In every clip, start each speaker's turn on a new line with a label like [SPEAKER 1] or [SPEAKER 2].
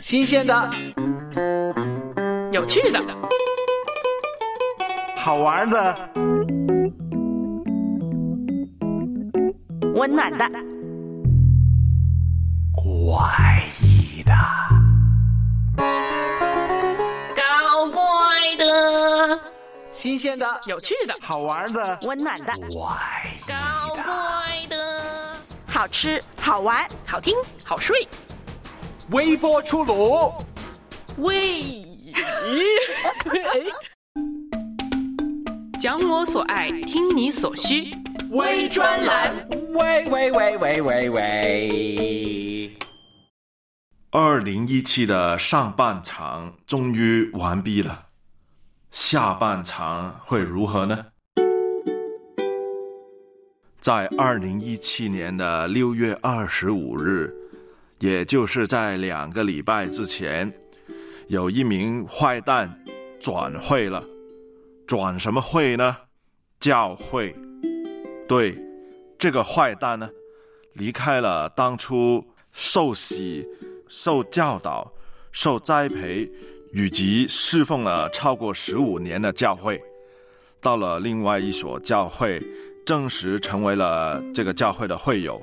[SPEAKER 1] 新鲜的，
[SPEAKER 2] 有趣的，
[SPEAKER 1] 好玩的，
[SPEAKER 3] 温暖的，
[SPEAKER 1] 怪异的，
[SPEAKER 2] 搞怪的，
[SPEAKER 1] 新鲜的，
[SPEAKER 2] 有趣的，
[SPEAKER 1] 好玩的，
[SPEAKER 3] 温暖的，
[SPEAKER 1] 怪异
[SPEAKER 2] 搞
[SPEAKER 1] 的，
[SPEAKER 2] 怪的，
[SPEAKER 3] 好吃好玩，
[SPEAKER 2] 好听好睡，
[SPEAKER 1] 微波出炉，
[SPEAKER 2] 讲我所爱，听你所需，
[SPEAKER 1] 微专栏，喂
[SPEAKER 4] 2017的上半场终于完毕了，下半场会如何呢？在2017年的6月25日，也就是在2个礼拜之前，有一名坏蛋转会了。转什么会呢？教会。对，这个坏蛋呢，离开了当初受洗、受教导、受栽培以及侍奉了超过15年的教会，到了另外一所教会，正式成为了这个教会的会友。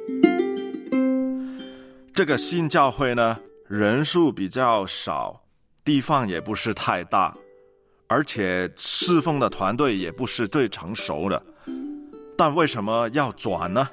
[SPEAKER 4] 这个新教会呢，人数比较少，地方也不是太大，而且侍奉的团队也不是最成熟的。但为什么要转呢？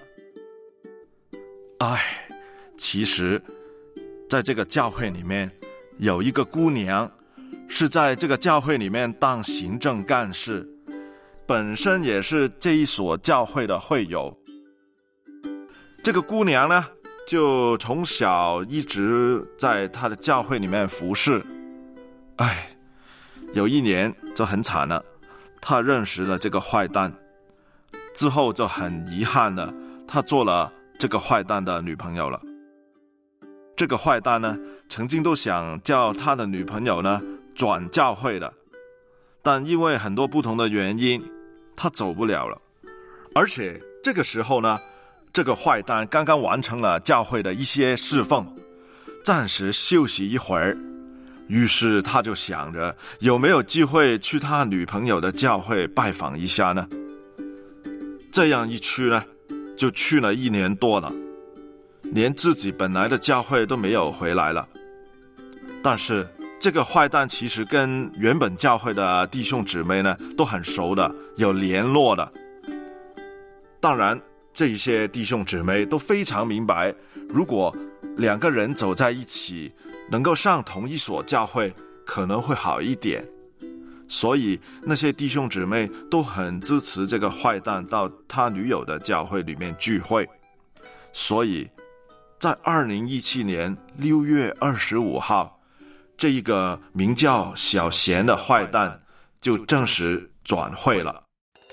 [SPEAKER 4] 其实在这个教会里面有一个姑娘是在这个教会里面当行政干事，本身也是这一所教会的会友。这个姑娘呢，就从小一直在她的教会里面服侍。有一年就很惨了，她认识了这个坏蛋，之后就很遗憾的，她做了这个坏蛋的女朋友了。这个坏蛋呢，曾经都想叫他的女朋友呢转教会的，但因为很多不同的原因，他走不了了。而且这个时候呢，这个坏蛋刚刚完成了教会的一些侍奉，暂时休息一会儿，于是他就想着有没有机会去他女朋友的教会拜访一下呢？这样一去呢，就去了1年多了，连自己本来的教会都没有回来了。但是这个坏蛋其实跟原本教会的弟兄姊妹呢都很熟的，有联络的。当然这些弟兄姊妹都非常明白，如果2个人走在一起，能够上同一所教会可能会好一点，所以那些弟兄姊妹都很支持这个坏蛋到他女友的教会里面聚会。所以在2017年6月25号，这一个名叫小贤的坏蛋就正式转会了。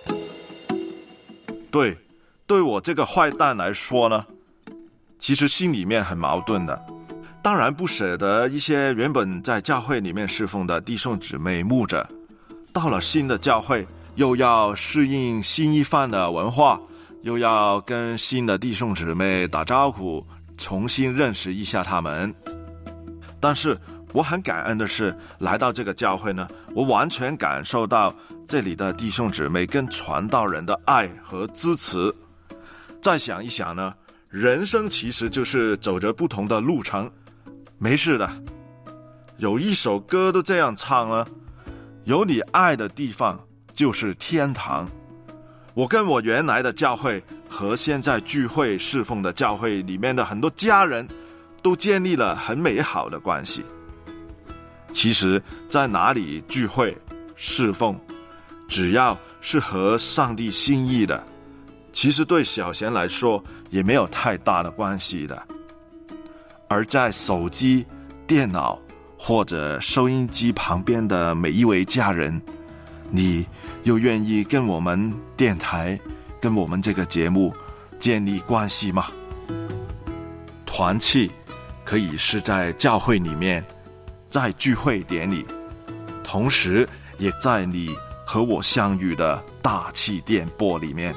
[SPEAKER 4] 对我这个坏蛋来说呢，其实心里面很矛盾的。当然不舍得一些原本在教会里面侍奉的弟兄姊妹牧者，到了新的教会又要适应新一番的文化，又要跟新的弟兄姊妹打招呼，重新认识一下他们。但是我很感恩的是，来到这个教会呢，我完全感受到这里的弟兄姊妹跟传道人的爱和支持。再想一想呢，人生其实就是走着不同的路程，没事的。有一首歌都这样唱了，有你爱的地方就是天堂。我跟我原来的教会和现在聚会侍奉的教会里面的很多家人都建立了很美好的关系。其实在哪里聚会侍奉，只要是合上帝心意的，其实对小贤来说也没有太大的关系的。而在手机、电脑或者收音机旁边的每一位家人，你又愿意跟我们电台、跟我们这个节目建立关系吗？团契可以是在教会里面，在聚会典礼，同时也在你和我相遇的大气电波里面。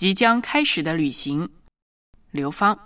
[SPEAKER 2] 即将开始的旅行。刘芳。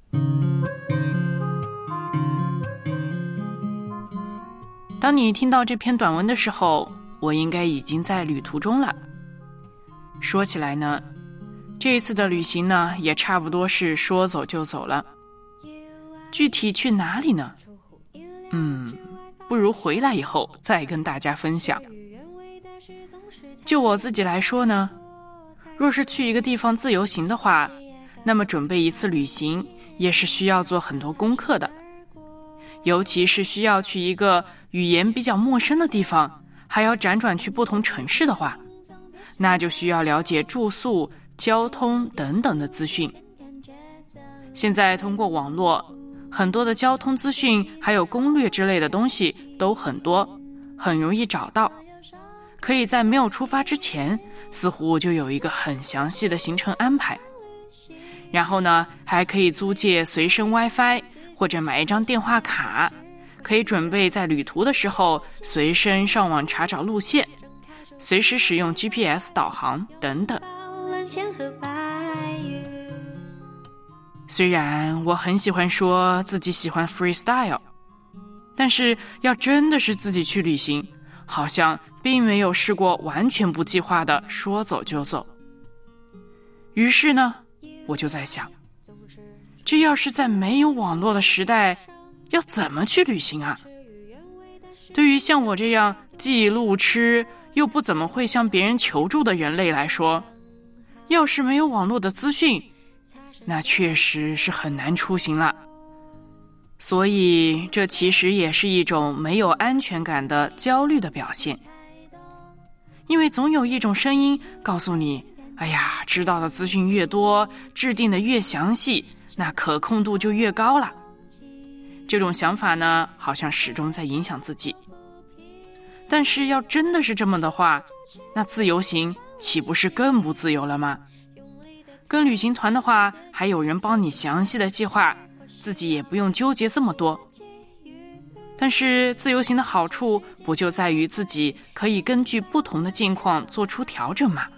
[SPEAKER 2] 当你听到这篇短文的时候，我应该已经在旅途中了。说起来呢，这一次的旅行呢，也差不多是说走就走了。具体去哪里呢？不如回来以后再跟大家分享。就我自己来说呢，若是去一个地方自由行的话，那么准备一次旅行也是需要做很多功课的。尤其是需要去一个语言比较陌生的地方，还要辗转去不同城市的话，那就需要了解住宿、交通等等的资讯。现在通过网络，很多的交通资讯还有攻略之类的东西都很多，很容易找到，可以在没有出发之前似乎就有一个很详细的行程安排。然后呢，还可以租借随身 WiFi 或者买一张电话卡，可以准备在旅途的时候随身上网查找路线，随时使用 GPS 导航等等。虽然我很喜欢说自己喜欢 freestyle， 但是要真的是自己去旅行，好像并没有试过完全不计划的说走就走。于是呢，我就在想，这要是在没有网络的时代，要怎么去旅行啊？对于像我这样既路痴又不怎么会向别人求助的人类来说，要是没有网络的资讯，那确实是很难出行了。所以这其实也是一种没有安全感的焦虑的表现。因为总有一种声音告诉你，哎呀，知道的资讯越多，制定的越详细，那可控度就越高了。这种想法呢，好像始终在影响自己。但是要真的是这么的话，那自由行岂不是更不自由了吗？跟旅行团的话，还有人帮你详细的计划，自己也不用纠结这么多。但是自由行的好处不就在于自己可以根据不同的境况做出调整吗？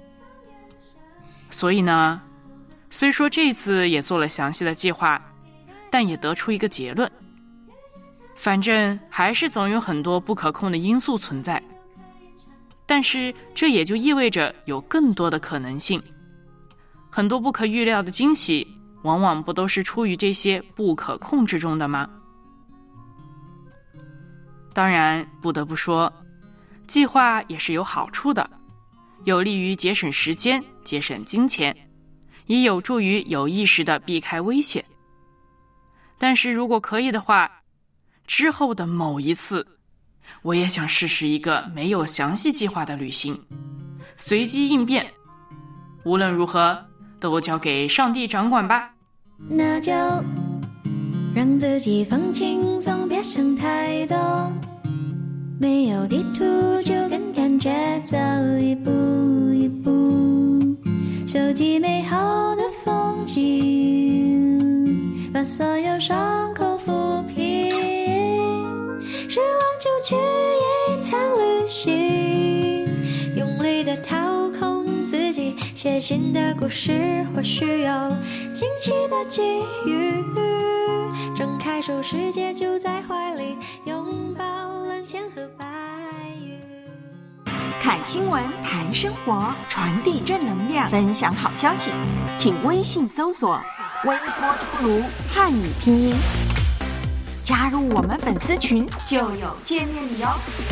[SPEAKER 2] 所以呢，虽说这次也做了详细的计划，但也得出一个结论，反正还是总有很多不可控的因素存在。但是这也就意味着有更多的可能性，很多不可预料的惊喜，往往不都是出于这些不可控制中的吗？当然，不得不说，计划也是有好处的，有利于节省时间、节省金钱，也有助于有意识地避开危险。但是如果可以的话，之后的某一次，我也想试试一个没有详细计划的旅行，随机应变。无论如何，都交给上帝掌管吧。
[SPEAKER 5] 那就让自己放轻松，别想太多，没有地图就跟感觉走一步一步，收集美好的风景，把所有伤口抚平，失望就去一趟旅行，用力的掏空自己，写新的故事，或许有惊奇的际遇，张开手，世界就在怀里，拥抱蓝天和白云。
[SPEAKER 3] 看新闻，谈生活，传递正能量，分享好消息，请微信搜索微波出炉汉语拼音，加入我们粉丝群就有见面礼哦。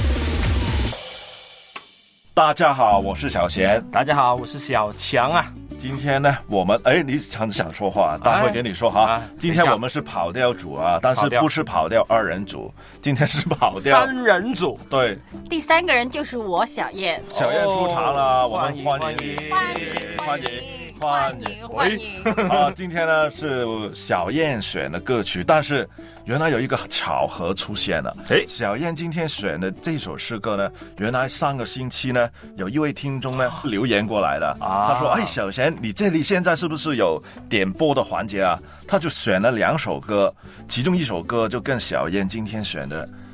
[SPEAKER 4] 大家好，我是小贤。
[SPEAKER 1] 大家好，我是小强啊。
[SPEAKER 4] 今天呢，我们你常想说话，待会给你说哈。今天我们是跑调组啊，但是不是跑调二人组，今天是跑调
[SPEAKER 1] 三人组。
[SPEAKER 4] 对，
[SPEAKER 6] 第三个人就是我小燕。
[SPEAKER 4] 小燕出场了，我们欢迎你，欢迎啊！今天呢是小燕选的歌曲，但是原来有一个巧合出现了。小燕今天选的这首诗歌呢，原来上个星期呢有一位听众呢留言过来的，他说：“小贤，你这里现在是不是有点播的环节啊？”他就选了2首歌，其中一首歌就跟小燕今天选的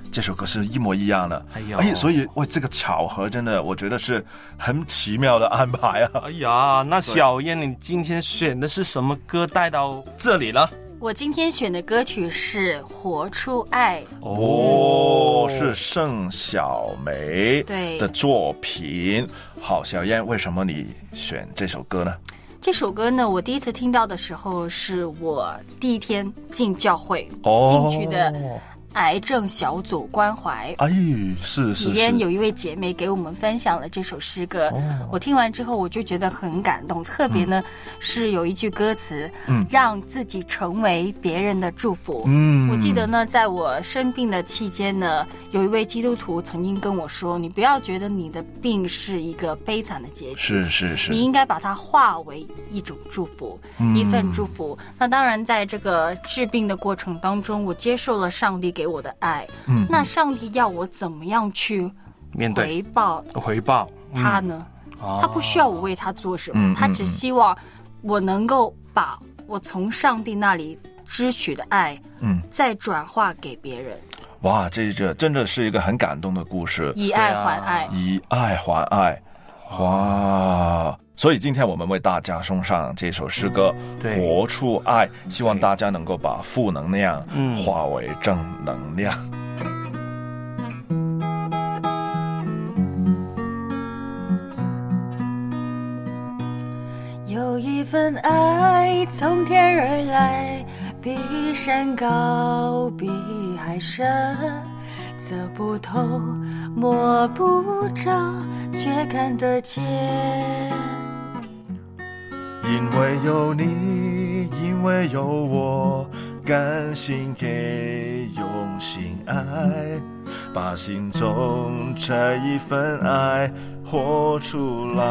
[SPEAKER 4] 这首歌是一模一样的。所以这个巧合真的，我觉得是很奇妙的安排啊。
[SPEAKER 1] 哎呀，那小燕，你今天选的是什么歌带到这里呢？
[SPEAKER 6] 我今天选的歌曲是《活出爱》。
[SPEAKER 4] 是盛小梅的作品。好，小燕，为什么你选这首歌呢？
[SPEAKER 6] 这首歌呢，我第一次听到的时候是我第一天进教会进去的癌症小组关怀，
[SPEAKER 4] 是
[SPEAKER 6] 里边有一位姐妹给我们分享了这首诗歌，我听完之后我就觉得很感动，特别呢是有一句歌词，让自己成为别人的祝福。我记得呢，在我生病的期间呢，有一位基督徒曾经跟我说，你不要觉得你的病是一个悲惨的结局，是，你应该把它化为一种祝福，一份祝福。那当然在这个治病的过程当中，我接受了上帝给我的爱，那上帝要我怎么样去
[SPEAKER 1] 面对回报
[SPEAKER 6] 他呢？他不需要我为他做什么，他只希望我能够把我从上帝那里支取的爱，再转化给别人。
[SPEAKER 4] 哇，这真的是一个很感动的故事，
[SPEAKER 6] 以爱还爱，
[SPEAKER 4] 以爱还爱。哇！所以今天我们为大家送上这首诗歌《活出爱》，希望大家能够把负能量化为正能量。
[SPEAKER 5] 有一份爱从天而来，比山高，比海深，测不透，摸不着，却看得见。
[SPEAKER 4] 因为有你，因为有我，甘心给，用心爱，把心中这一份爱活出来。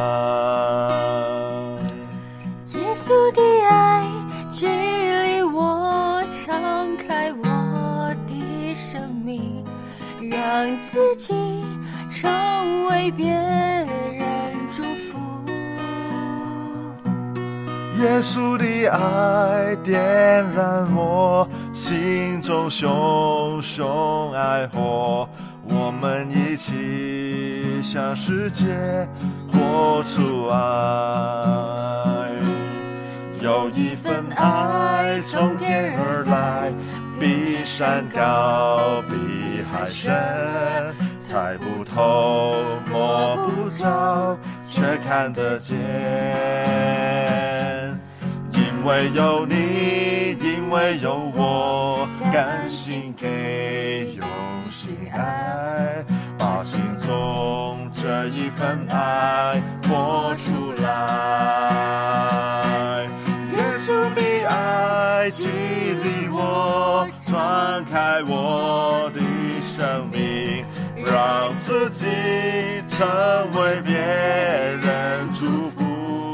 [SPEAKER 5] 耶稣的爱激励我，敞开我的生命，让自己成为别人祝福。
[SPEAKER 4] 耶稣的爱点燃我心中熊熊爱火，我们一起向世界活出爱。有一份爱从天而来，比山高，比海深，猜不透，摸不着，却看得见。因为有你，因为有我，甘心给，用心爱，把心中这一份爱活出来。耶稣的爱激励我，敞开我的生命，让自己成为别人祝福。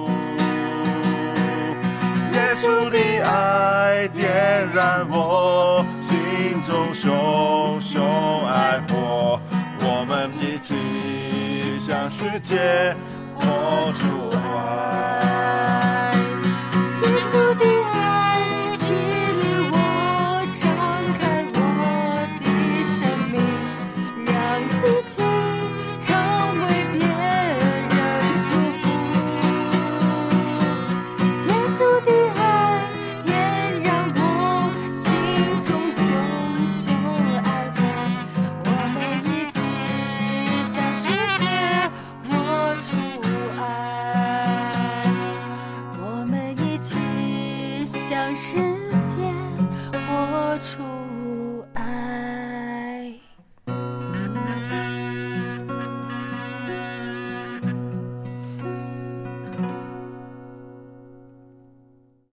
[SPEAKER 4] 耶稣的爱点燃我心中熊熊爱火，我们一起向世界活出爱。
[SPEAKER 5] 耶稣的爱激励我，敞开我的生命，让自己成为别人祝福。耶稣的爱点燃我心中熊熊爱火，我们一起向世界活出爱，我们一起向世界活出